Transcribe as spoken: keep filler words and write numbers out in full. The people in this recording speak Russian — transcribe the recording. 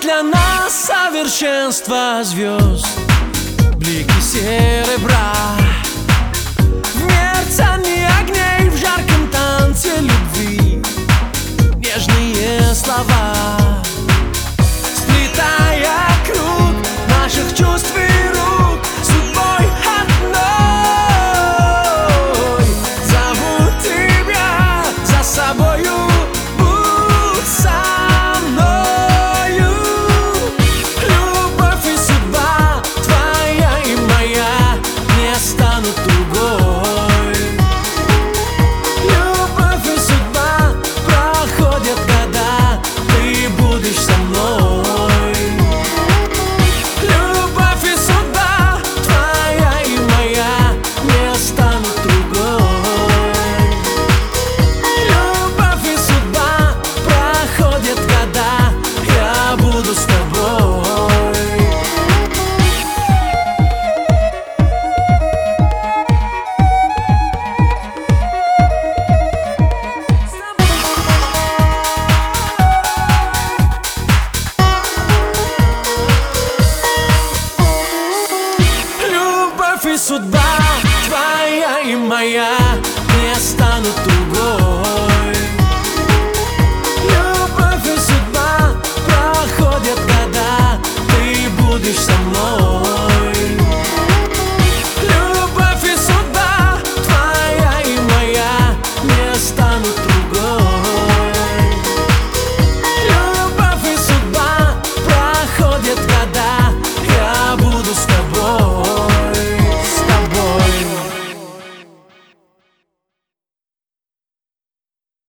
для нас совершенство звезд, блики серебра, в мерцании огней, в жарком танце любви, нежные слова, сплетая круг наших чувств и рук судьбой одной. Зову тебя за собою, будь со мною. Любовь и судьба твоя и моя не станут другой. Любовь и судьба, проходят года, ты будешь со мной. Любовь и судьба твоя и моя не станут другой. Любовь и судьба, проходят года, я буду с тобой. Любовь и судьба твоя и моя не станут другой. Любовь и судьба, проходят года, ты будешь со мной.